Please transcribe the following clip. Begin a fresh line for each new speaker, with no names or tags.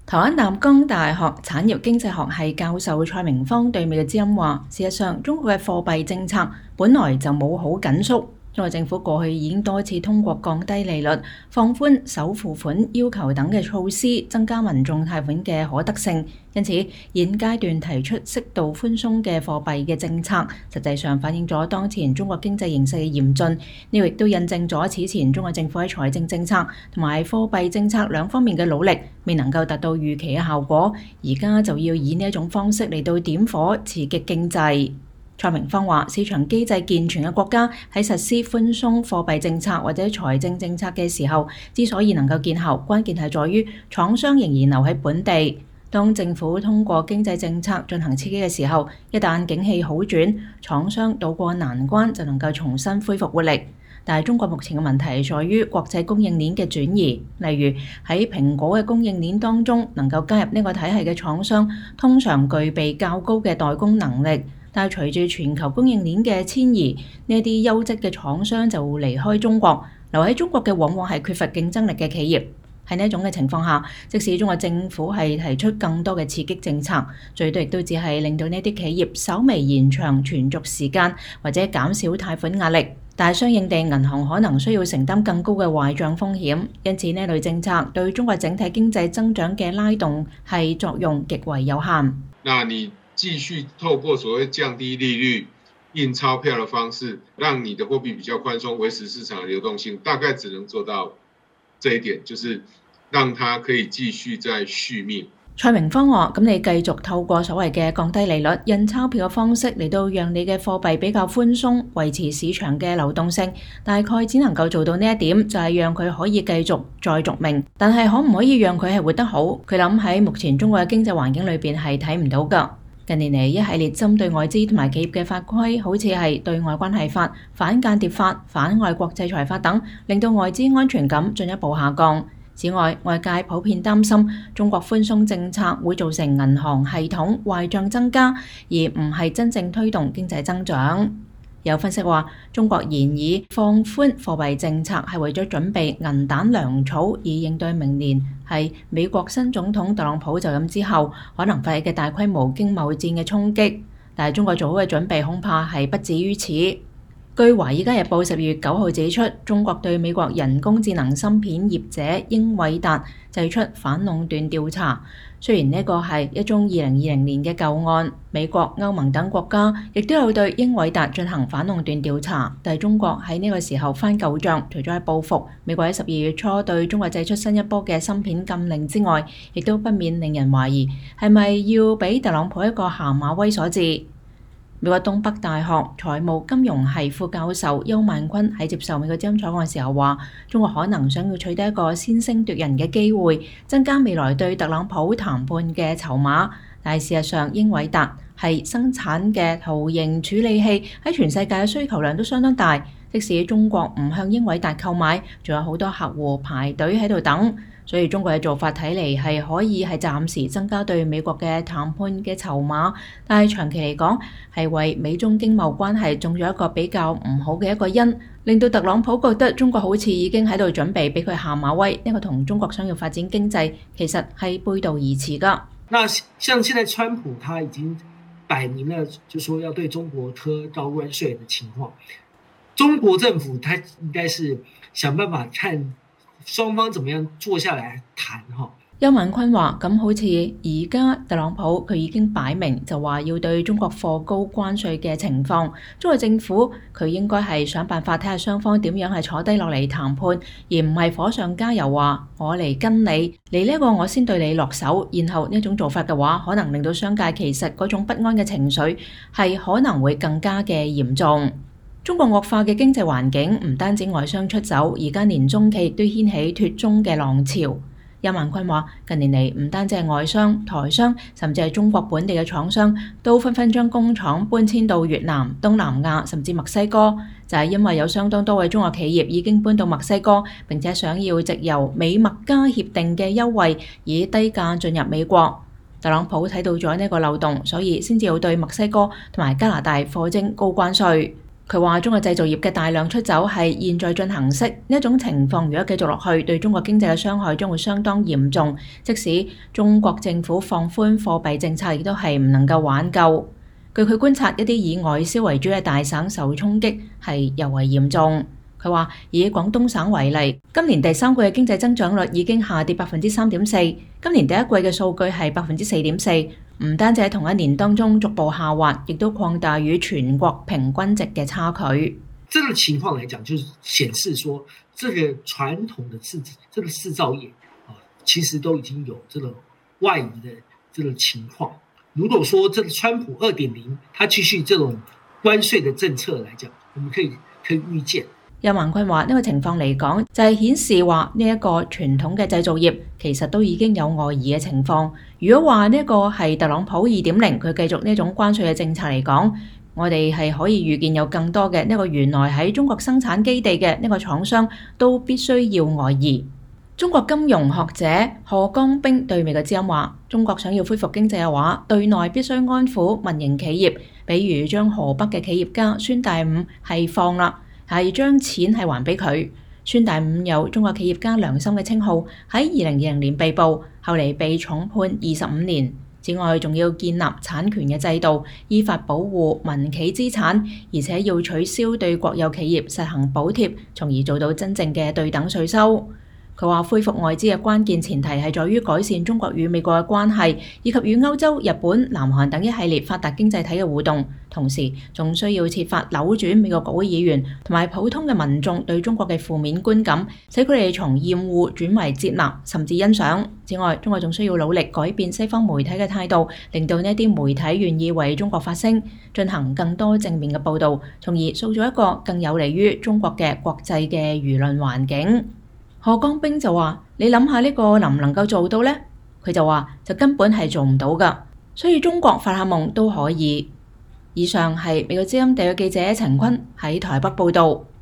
台灣淡江大學產業經濟學系教授蔡明芳對美嘅知音話，事實上中國嘅貨幣政策本來就冇好緊縮。中國政府過去已經多次通過降低利率、放寬首付款要求等嘅措施，增加民眾貸款嘅可得性。因此，現階段提出適度寬鬆嘅貨幣嘅政策，實際上反映咗當前中國經濟形勢嘅嚴峻。呢個亦都印證咗此前中國政府喺財政政策同埋貨幣政策兩方面嘅努力未能夠達到預期嘅效果。而家就要以呢一種方式嚟到點火刺激經濟。蔡明芳話：市場機制健全嘅國家喺實施寬鬆貨幣政策或者財政政策嘅時候，之所以能夠見效，關鍵係在於廠商仍然留喺本地。當政府通過經濟政策進行刺激嘅時候，一旦景氣好轉，廠商渡過難關就能夠重新恢復活力。但係中國目前嘅問題在於國際供應鏈嘅轉移，例如喺蘋果嘅供應鏈當中，能夠加入呢個體系嘅廠商通常具備較高嘅代工能力。但係隨住全球供應鏈嘅遷移，呢啲優質嘅廠商就會離開中國，留喺中國嘅往往係缺乏競爭力嘅企業。喺呢一種嘅情況下，即使中國政府係提出更多嘅刺激政策，最多亦都只係令到呢啲企業稍微延長存續時間或者減少貸款壓力。但係相應地，銀行可能需要承擔更高嘅壞帳風險，因此呢類政策對中國整體經濟增長嘅拉動係作用極為有限。
那你繼續透過所謂降低利率、印鈔票的方式，讓你的貨幣比較寬鬆，維持市場的流動性，大概只能做到這一點，就是讓它可以繼續再續命。
蔡明芳話：咁你繼續透過所謂嘅降低利率、印鈔票嘅方式嚟到讓你嘅貨幣比較寬鬆，維持市場嘅流動性，大概只能夠做到呢一點，就係讓佢可以繼續再續命。但係可唔可以讓佢係活得好？佢諗喺目前中國嘅經濟環境裏邊係睇唔到㗎。近年嚟一系列針對外資同埋企業嘅法規，好似係對外關係法、反間諜法、反外國制裁法等，令到外資安全感進一步下降。此外，外界普遍擔心中國寬鬆政策會造成銀行系統壞帳增加，而唔係真正推動經濟增長。有分析話，中國現已放寬貨幣政策係為咗準備銀彈糧草，以應對明年係美國新總統特朗普就任之後可能發起嘅大規模經貿戰嘅衝擊。但係中國做好嘅準備恐怕係不止於此。據《華爾街日報》10月9號指出，中國對美國人工智能芯片業者英偉達祭出反壟斷調查。雖然呢個係一宗2020年嘅舊案，美國、歐盟等國家亦都有對英偉達進行反壟斷調查，但係中國喺呢個時候翻舊帳，除咗係報復美國喺12月初對中國祭出新一波嘅芯片禁令之外，亦都不免令人懷疑係咪要俾特朗普一個下馬威所致。美國東北大學財務金融系副教授邱萬坤喺接受美國之音採訪嘅時候話，中國可能想要取得一個先聲奪人嘅機會，增加未來對特朗普談判嘅籌碼。但係事實上，英偉達係生產嘅圖形處理器喺全世界嘅需求量都相當大，即使中國唔向英偉達購買，仲有好多客戶排隊喺度等。所以中國嘅做法睇嚟係可以係暫時增加對美國嘅談判嘅籌碼，但係長期嚟講係為美中經貿關係種咗一個比較唔好嘅一個因，令到特朗普覺得中國好似已經喺度準備俾佢下馬威。呢個同中國想要發展經濟其實係背道而馳㗎。
那像現在川普他已經擺明了就說要對中國科高關稅的情況，中國政府他應該是想辦法看雙方怎麼樣坐下來談哈。
邱萬坤話：咁好似而家特朗普佢已經擺明就話要對中國課高關稅嘅情況，中國政府佢應該係想辦法睇下雙方點樣係坐低落嚟談判，而唔係火上加油話我嚟跟你嚟呢個我先對你落手，然後呢種做法嘅話，可能令到商界其實嗰種不安嘅情緒係可能會更加嘅嚴重。中國惡化嘅經濟環境唔單止外商出走，而家連中企亦都掀起脫中嘅浪潮。邱萬坤話：近年嚟唔單止係外商、台商，甚至係中國本地嘅廠商，都紛紛將工廠搬遷到越南、東南亞，甚至墨西哥，就係因為有相當多嘅中國企業已經搬到墨西哥，並且想要藉由美墨加協定嘅優惠，以低價進入美國。特朗普睇到咗呢個漏洞，所以先至要對墨西哥同埋加拿大課徵高關稅。 佢話中國製造業嘅大量出走係現在進行式，呢一種情況如果繼續落去，對中國經濟嘅傷害將會相當嚴重。即使中國政府放寬貨幣政策，亦都係唔能夠挽救。據佢觀察，一啲以外銷為主嘅大省受衝擊係尤為嚴重。佢話以廣東省為例，今年第三季嘅經濟增長率已經下跌3.4%，今年第一季嘅數據係4.4%，唔單止喺同一年當中逐步下滑，亦都擴大與全國平均值嘅差距。
這個情況來講，就是顯示說，這個傳統的製造業其實都已經有這個外移的這個情況。如果說這個川普2.0，它繼續這種關稅的政策來講，我們可以預見。
任橫坤話呢個情況嚟講，就係顯示話呢一個傳統嘅製造業其實都已經有外移嘅情況。如果話呢一個係特朗普2.0，佢繼續呢種關稅嘅政策嚟講，我哋係可以預見有更多嘅呢個原來喺中國生產基地嘅呢個廠商都必須要外移。中國金融學者賀江兵對美國之音話：中國想要恢復經濟嘅話，對內必須安撫民營企業，比如將河北嘅企業家孫大午係放啦。係將錢係還俾佢。孫大午有中國企業家良心嘅稱號，喺2020年被捕，後嚟被重判25年。此外，仲要建立產權嘅制度，依法保護民企資產，而且要取消對國有企業實行補貼，從而做到真正嘅對等稅收。佢話恢復外資嘅關鍵前提係在於改善中國與美國嘅關係，以及與歐洲、日本、南韓等一系列發達經濟體嘅互動。同時，仲需要設法扭轉美國國會議員同埋普通嘅民眾對中國嘅負面觀感，使佢哋從厭惡轉為接納甚至欣賞。此外，中國仲需要努力改變西方媒體嘅態度，令到呢啲媒體願意為中國發聲，進行更多正面嘅報導，從而塑造一個更有利於中國嘅國際嘅輿論環境。賀江兵就話：你諗下呢個能唔能夠做到呢？佢就話就根本係做唔到㗎，所以中國發下夢都可以。以上係美國之音特約記者陳坤喺台北報導。